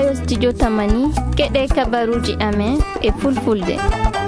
yo studio Tamani keɗe kabaruji amen e fulfulde.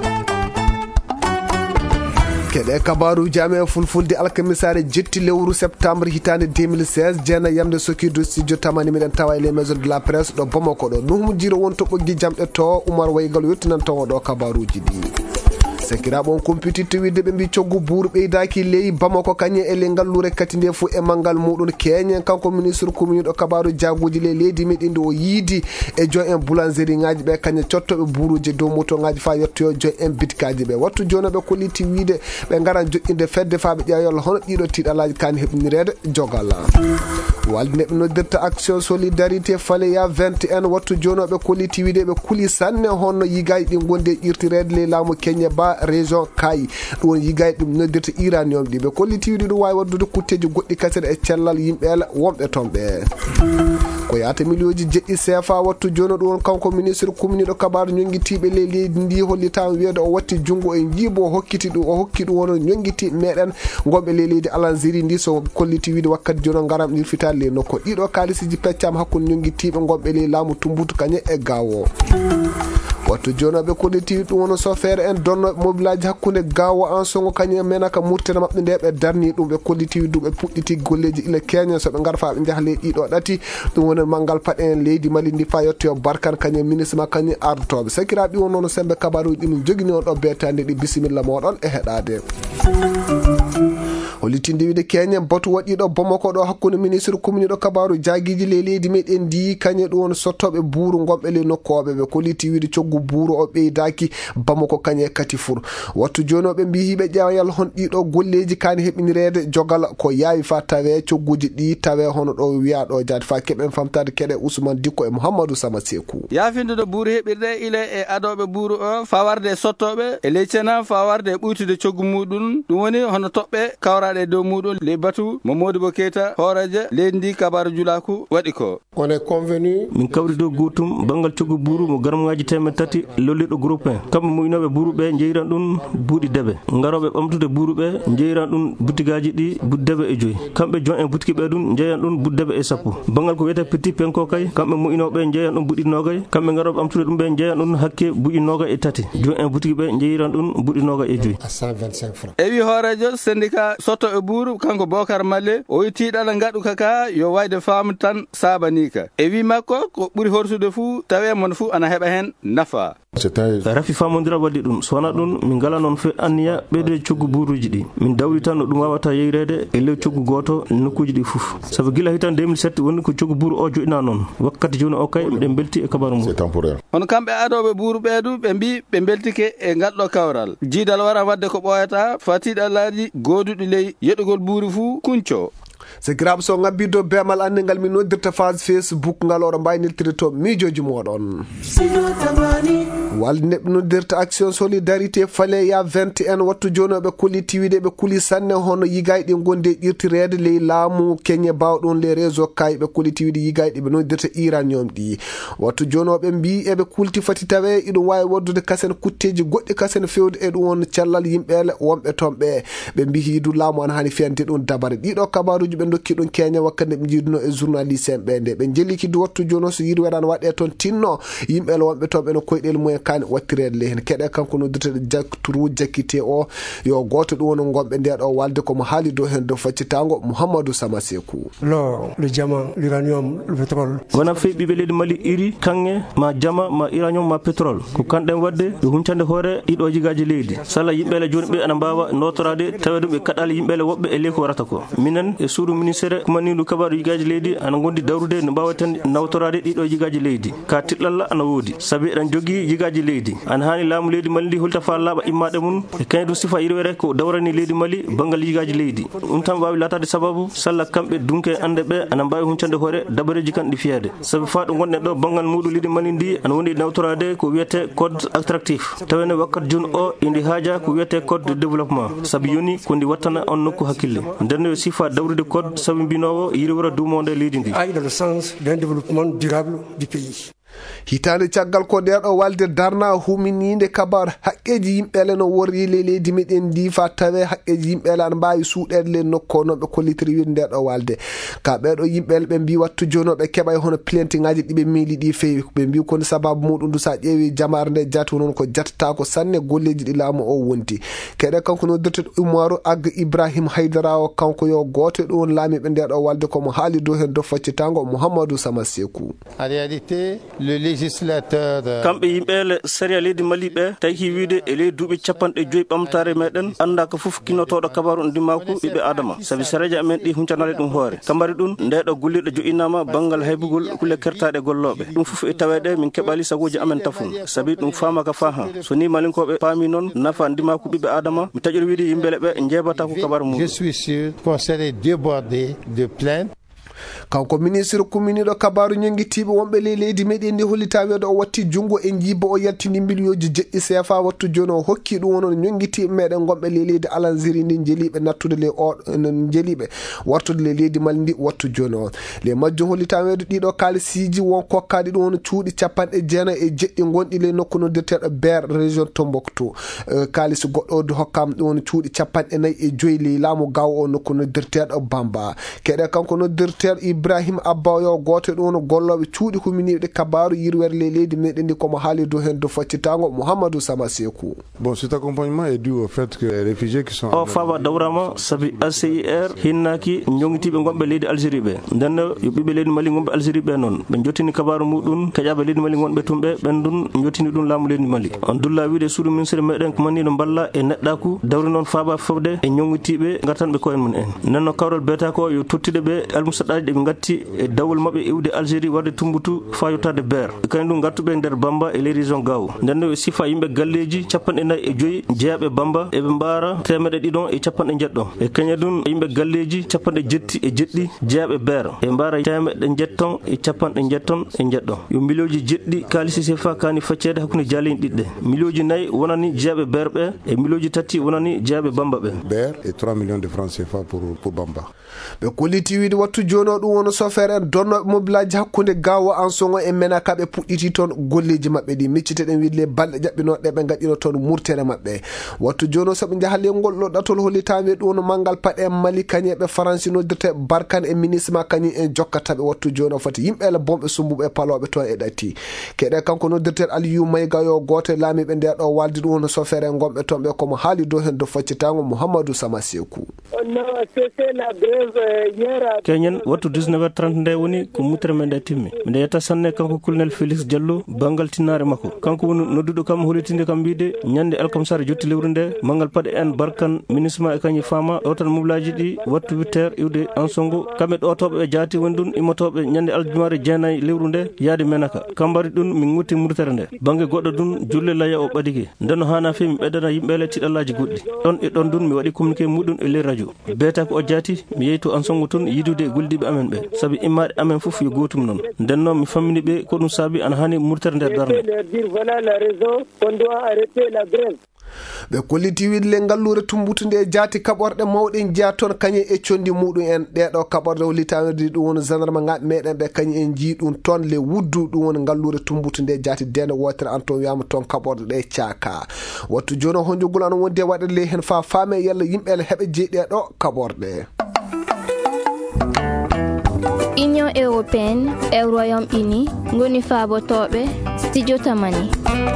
keɗe kabaruji amen fulfulde alkamisare jetti lewru septembre hitande 2016 jeena yamde sokido studio Tamani miɗen tawa les maisons de la presse ɗo Bamako ɗo nuhum jiro won to ɓoggi jamɗe to Oumar Waygal yettinan tawa ɗo kabaruji ɗi sekiraɓe on compétiteur widde ɓe mbi coggu buuru ɓeydaki ley Bamako kañe ele ngallure kati nde fu e manggal muɗum keñen kanko ministre commune ɗo kabaru jaguji le leydi meɗen ɗo o yiidi e joy en boulangerie ngaji ɓe kañe cottoɓe buuruji dow moto ngaji fa yettoyo joy en bitkaji ɓe wattu joni ɓe kolliti wiide ɓe garan joƴƴinde fedde fa ɓe ƴeeyolla hono ɗiɗo tiɗalaji kani heɓnirede jogal walde neɓe noddirta action solidarité faleya 21 wattu joni ɓe kolliti wiide ɓe kuuli sanne honno yigaji ɗi gonde ƴirtirede le laamu Kenya ba région Kayi ɗum yigayi ɗum noddirta iranium ɗi ɓe kolliti wiide ɗum wawi waddude kutteji goɗɗi kasere e cellal yimɓeele wonɓe toon ɓe ko yata milioji jeɗɗi CFA wattu joni ɗum kanko ministre commune ɗo kabaru ñonguitiɓe le leydi ndi hollitama wiyede o watti junggo e jiibo o hokkiti ɗum o hokki ɗum wono ñonguiti meɗen gonɓe le leydi Algérie ndi so kolliti wiide wakkati joni garam ɗirfitade le nokko ɗiɗo kalisiji peccama hakkude ñonguitiɓe gonɓe le laamu Tumbutu kañe e Gawo wattu joni ɓe kolliti ɗum wono chauffeur en donnoɓe mobilaji hakkude Gawo en songo kañum menaka murtene mabɓe nde ɓe darni ɗum ɓe kolliti ɗum ɓe puɗɗiti golleji ila keñen soɓe garfa ɓe jaaha leydi ɗiɗo ɗati ɗum woni manggal paɗe en leydi Mali ndi fa yettoyo Barkane kañum ministre ma kañum ardotoɓe sakiraɓe ɗi won noon sembe kabaruji ɗi min jogini on ɗo betande ɗi bisimilla moɗon e heɗade hollitinde wiide keñen batu waɗiɗo Bamako ɗo hakkude ministre commune ɗo kabaru jaguiji le leydi meɗen ndi kañe ɗum won sottoɓe buuru gonɓe le nokkoɓe ɓe kolliti wiide coggu buuru o ɓeydaki Bamako kañe kati fur wattu joni ɓe mbi hiɓe ƴeewa yalla hon ɗiɗo golleji kani heɓinirede jogal ko yaawi fa tawe cogguji ɗi tawe hono ɗo wiya ɗo jaade fa keɓen famtade keɗe Ousmane Dikko e Mouhamadou Sama Sekou yafindude buuru heɓirde ile e adoɓe buuru o fawarde e sottoɓe e leccena fawarde e ɓuytude coggu muɗum ɗum woni hono toɓɓe kawraɗe dow muɗum le batu Mamadou Keita horeje leydi ndi kabaru julaku waɗi ko on est convenu min kawri dow gotum bangal coggu buuru mo garamŋaji temetati lolliɗo groupe 1 kamɓe moynoɓe buuru ɓe jeeyiran ɗum buuɗi deɓe garoɓe ɓamtude buuru ɓe jeeyiran ɗum butigaji ɗi budde deɓe e joyi kamɓe jon en butiki ɓe ɗum jeeyan ɗum budde deɓe e sappo bangal ko wiyete petit penko kay kamɓe moynoɓe jeeyan ɗum buuɗi nogay kamɓe garoɓe ɓamtude ɗum ɓe jeeyan ɗum hakke buuɗi nogay e tati jon en butiki ɓe jeeyiran ɗum buuɗi nogay e joyi à 125 francs ewi horejo syndicat sotto e buuru kanko Bocar Malle o wi tiiɗala ngaɗu kaka yo wayde faamu tan sabanika e wi makko ko ɓuuri horsude fuu tawe mon fuu ana heɓa hen nafa rafi famodira waddi ɗum so wona ɗum min ngala noon fe anniya ɓeyde coggu buuruji ɗi min dawli tan no ɗum wawata yeyrede e lew coggu goto nokkuji ɗi foof saabu guila hitan 2007 woni ko coggu buuru o joɗina noon wakkati joni o kay miɗen belti e kabaru mum hono kamɓe adoɓe buuru ɓeeɗu ɓe mbi ɓe beltike e ngalɗo kawral jiidal wara wadde ko ɓoyata fatiɗalaji goduɗi ley yeɗugol buuru fuu kunco sekiraɓe so ngabbido bemal andigal min noddirta phase Facebook ngal oɗo mbayniltiri to miijoji moɗon walde neɓe noddirta action solidarité faleya 21 wattu joni ɓe kolliti wiide ɓe kuuli sanne hono yigayi ɗi gonde ƴirtirede ley laamu Kenya bawɗon les réseau Kayi ɓe kolliti wiide yigayi ɗi ɓe noddirta iranium ɗi wattu joni ɓe mbi eɓe kulti fati tawe iɗum wawi waddude kasen kutteji goɗɗi kasen fewde e ɗum won cellal yimɓele wonɓe toon ɓe mbi hiidu laamu an hani fiyande ɗum dabare ɗiɗo kabaruji ɓe dokki ɗum Kenya wakkati ɓe jiiduno e journaliste en ɓe nde ɓe jelliki du wattu joni so yiiɗi waɗano waɗe toon tinno yimɓele wonɓe toon ɓe no koyɗel mumen kani wattirede le hen keɗe kanko noddirteɗe Jakturu Jakite o yo goto ɗum woni gonɓe nde ɗo walde komo haali dow hen dow faccitango Mouhamadou Sama Sekou l'or le diamant l'uranium le pétrole wona fewi ɓiɓe leydi Mali iri kanŋe ma jama ma uranium ma pétrole ko kanɗen wadde ɗo huncande hoore ɗiɗo jigaji leydi sala yimɓele joni ɓe ana mbawa notorade tawe ɗum ɓe kaɗali yimɓele woɓɓe e ley ko warata ko minen e suudu ministére kumaniɗu kabaru yigaji leydi ana gondi dawrude no mbawaten nawtorade ɗiɗo yigaji leydi ka tiɗɗalla ana woodi saabi eɗen jogui yigaji leydi ana hani laamu leydi Mali ndi hulta fa laaɓa immade mum e kañum ɗum sifa yirwere ko dawrani leydi Mali banggal yigaji leydi ɗum tan wawi latade sababu salla kamɓe dunke ande ɓe ana mbawi huncande hoore dabareji kan ɗi fiyede saabi fa ɗo gonɗen ɗo banggal muɗum leydi Mali ndi ana woni nawtorade ko wiyete code attractif tawene wakkati joni o indi haaja ko wiyete code de développement saabi yoni ko ndi wattana on nokku hakkille nder sifa dawrude code saabi mbinowo yiri wara dumonde leydi ndi aille dans le sens d'un développement durable du pays. hitande caggal ko ndeɗo walde darna humininde kabar haqqeji yimɓele no worri leydi meɗen ndi fa tawe haqqeji yimɓele ana mbawi suuɗede le nokko noon ɓe kollitiri wiide ndeɗo walde ka ɓeɗo yimɓele ɓe mbi wattu joni ɓe keɓay hono plainte ngaji ɗiɓe miili ɗi feewi ɓe mbi kono sababu muɗum du sa ƴeewi jamare nde jatu noon ko jattata ko sanne golleji ɗi laamu o wonti keɗe kanko noddirteɗo Umaru Ag Ibrahim Haydara o kanko yo goto ɗo won laamiɓe ndeɗo walde komo haali dow hen do faccitango Mouhamadou Sama Sekou. En réalité le législateur kamɓe yimɓele séria leydi Mali ɓe tawi wiide e leydi duuɓi 50 ɓamtare meɗen anda ko foof kinnotoɗo kabaru on dimako ɓiɓe adama saabi séréji amen ɗi huncanale ɗum hoore kambari ɗum ndeɗo gullirɗo joƴinama banggal haybugol kulle kertaɗe golloɓe ɗum foof e taweɗe min keɓali sagoji amen tafun saabi ɗum famaka fa ha so ni malinkoɓe paami noon nafa dimako ɓiɓe adama mi taƴori wiide yimɓele ɓe jebata ko kabaru mum. Je suis sûr qu'on serait débordé de plaintes. kanko ministre kuminiɗo kabaru ñonguitiɓe wonɓe leydi meɗen ndi hollita weede o watti junggo e jiiba o yaltini million ji jeɗɗi CFA wattu joni o hokki ɗum wonon ñonguitiɓe meɗen gonɓe leydi Alanziri ndi jeeliɓe nattude le o jeeliɓe wartude le leydi Mali ndi wattu joni o le majjum hollita weede ɗiɗo kalisiji won kokkaɗi ɗum wono cuuɗi 90 gonɗi le nokku noddirteɗo Ber région Tombouctou kalisi goɗɗo do hokkam ɗum wono cuuɗi 45 le laamu gaw o nokku noddirteɗo Bamba keɗe kanko noddirteɗo Ibrahim Abba yo goto ɗon golloɓe cuuɗi huminiɓe kabaru yirwere leydi meɗen ndi komo haali do hen do faccitango Mouhamadou Sama Sekou. Bon, cet accompagnement est dû au fait que les réfugiés qui sont o fawa dawrama sabi ACIR hinnaki jongitiɓe gonɓe leydi Algérie ɓe ndenno yo ɓiɓe leydi Mali gonɓe Algérie ɓe noon ɓe jottini kabaru muɗum keƴaɓe leydi Mali gonɓe tumɓe ɓen ɗum jottini ɗum laamu leydi Mali on dulla wiide suudu ministre meɗen ko manni no balla e neɗɗaku dawri noon faaba fofde e jongitiɓe gartanɓe koyen mun en nenno kawral beeta ko yo tottiɗe ɓe almusaɗaji ɗeɓe gatti e dawol mabɓe iwde Algérie warde Tumboutou fa yottade Ber kañum ɗum gartuɓe nder Bamba e les région Gao ndenno e sifa yimɓe galleji 45 jeeyaɓe Bamba eɓe mbaara 150 e kaña ɗum yimɓe galleji 70 jeeyaɓe Ber e mbaara 170 yo milioji jeɗɗi kalisi sifa kani faccede hakkude jaalini ɗiɗɗe milioji 4 wonani jeeyaɓe Ber ɓe e milioji 3 wonani jeeyaɓe Bamba ɓe Ber et 3 millions de francs CFA pour Bamba ɓe kolliti wiide wattu joni o ɗum wono chauffeur en donnoɓe mobilaji hakkude gawo en songo e menaka ɓe puɗɗiti toon golleji mabɓe ɗi micciteɗen wiide le balɗe ƴaɓɓinoɗe ɓe gaɗino toon murtere mabɓe wattu joni o saaɓe jaaha ngol ɗo ɗatol hollitami ɗum wono manggal paɗe Mali kañe ɓe Franci noddirte Barkane e ministre ma kañum en jokkataɓe wattu joni o foti yimɓele bomɓe sumbuɓe e paloɓe toon e ɗatti keɗe kanko noddirte Aliou Mayga yo goto laamiɓe nde ɗo waldi ɗum wono chauffeur en gonɓe toon ɓe komo haali do hen do faccitango Mouhamadou Sama Sekou. keñen wattu 19h30 nde woni ko mutere men nde timmi nde yetta sanne kanko colonel Félix Diallo bangal tinnare makko kanko woni nodduɗo kam holitinde kam mbide ñande alkamsare jotti lewru nde mangal paɗe en Barkane ministre ma e kañum fama ɗo tan mobilaji ɗi wattu 8h iwde Ansongo kamɓe ɗotoɓe ɓe jaati woni ɗum immotoɓe ñande aljumare jeenayyi lewru nde yaade menaka kambari ɗum min gutti murtere nde banggue goɗɗo ɗum julle laya o ɓadiki ndenno hana fi mi ɓeddana yimɓele tiɗallaji goɗɗi ɗon e ɗon ɗum mi waɗi communiqué muɗum e ley radio beeta ko o jaati mi yeeyi to Ansongo toon yidude e gollidiɓe amen ɓe saabi immaɗe amen foof yo gotum noon nden noon mi fammini ɓe ko ɗum saabi ana hani murtere nder darde ɓe kolliti wiide le ngallure Tumboutou nde jaati kaɓorɗe mawɗe jiya toon kañum e condi muɗum en ɗeɗo kaɓorɗe hollitawirde ɗum woni gendarme ngaɓe meɗen ɓe kañum en jii ɗum toon le wuddu ɗum woni ngallure Tumboutou nde jaati dende wotere an toon wiyama toon kaɓorɗe ɗe caaka wattu joni honjogol an wondi e waɗede le hen fa faame yalla yimɓele heɓe jeeɗeɗo kaɓorɗe. Union européenne e Royaume-Uni ngoni faabotoɓe studio tamani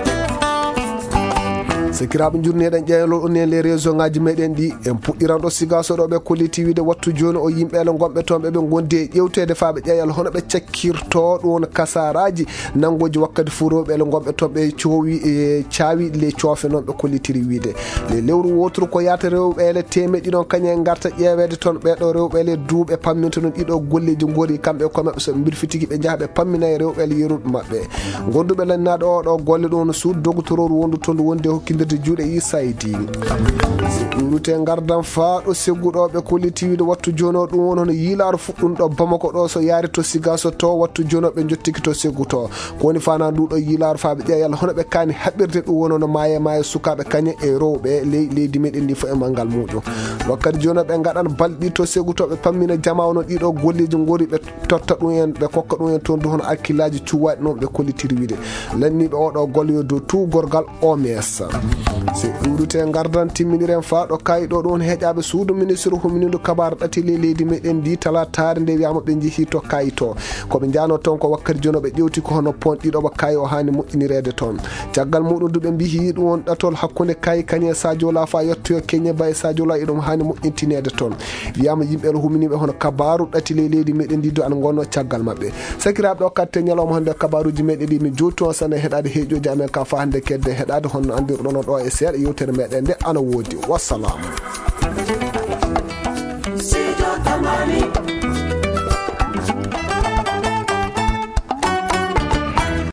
sikiraɓe jurneɗen ƴeewlol onen les région ngaji meɗen ɗi en puɗɗiran ɗo sigasoɗo ɓe kolliti wiide wattu joni o yimɓele gonɓe toon ɓeɓe gondi e ƴewtede faaɓe ƴeeyal hono ɓe cakkirto ɗum kasaraji nangoji wakkati fou rewɓele gonɓe toon ɓe coowi e caawi le coofe noon ɓe kollitiri wiide le lewru wotru ko yata rewɓele temeɗɗi ɗon kañum garta ƴeewede toon ɓeɗo rewɓele duuɓe pamminta noon ɗiɗo golleji gori kamɓe ko mabɓe soɓe birfitigi ɓe jaaha ɓe pammina e rewɓele yeruɓe mabɓe gonduɓe lannaɗo oɗo golle ɗo no suudu dogotororu wondu toon ndu wondi e hokkide wallodirde juuɗe Isaydi rute gardan faaɗo segguɗoɓe kollitiwide wattu jono ɗum won hono yiilaro fuɗɗum ɗo Bamako ɗo so yaari to Sigaso to wattu jonoɓe jottiki to seggu to ko woni fana nduɗo yiilaro faaɓe ƴeeyal hono ɓe kani haɓirde ɗum won hono maaye sukaɓe kañe e rewɓe leydi meɗen ndi fo e mangal muɗum wakkati jonoɓe gaɗan balɗi to seggu to ɓe pammina jama wono ɗiɗo golleji gori ɓe totta ɗum en ɓe kokka ɗum en toon du hono akkillaji cuwaɗi noon ɓe kollitiri wiide lanniɓe oɗo golle yo dow tout gorgal OMS si rute gardan timminiren faaɗo kayiɗo ɗon heƴaɓe suudu ministre huminide kabar ɗatili leydi meɗen ndi talatare nde wiyama ɓe jeehi to kayito koɓe jano toon ko wakkati jono ɓe ƴewti ko hono pon ɗiɗoɓa kayi o hani moƴƴinirede toon caggal muɗum duɓe mbihi ɗum won ɗatol hakkude kayi kañe Sadio La fa yettoyo Kenya ba e Sadio La iɗum hani moƴƴintinede toon wiyama yimɓe huminiɓe hono kabaru ɗatili leydi meɗen ndi do an gonno caggal mabɓe sakiraɓe o katte ñalawma hande kabaruji meɗen ɗi mi jottu on sane heɗade heeƴoji amen ka fa hande kedde heɗade honno andirɗon ɗo e seeɗa yewtere meɗen nde ana woodi wassalamu.